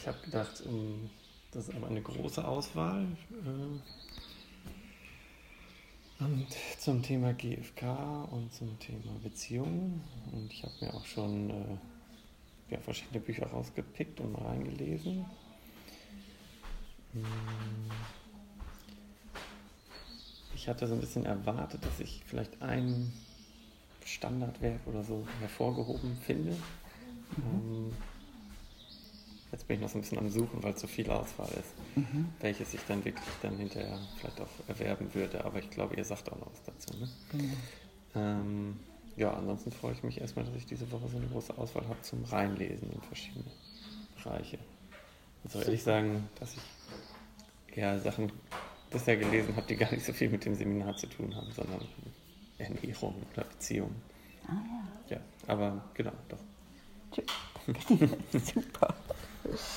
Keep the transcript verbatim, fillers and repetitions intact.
Ich habe gedacht, um, das ist aber eine große Auswahl. Äh, und zum Thema G F K und zum Thema Beziehungen. Und ich habe mir auch schon äh, ja, verschiedene Bücher rausgepickt und mal reingelesen. Ich hatte so ein bisschen erwartet, dass ich vielleicht ein Standardwerk oder so hervorgehoben finde. Mhm. Jetzt bin ich noch so ein bisschen am Suchen, weil es so viel Auswahl ist, mhm. welches ich dann wirklich dann hinterher vielleicht auch erwerben würde. Aber ich glaube, ihr sagt auch noch was dazu. Ne? Genau. Ähm, ja, ansonsten freue ich mich erstmal, dass ich diese Woche so eine große Auswahl habe zum Reinlesen in verschiedene Bereiche. Ich soll ehrlich sagen, dass ich eher Sachen bisher gelesen habe, die gar nicht so viel mit dem Seminar zu tun haben, sondern Ernährung oder Beziehung. Ah ja. Ja, aber genau, doch. Super.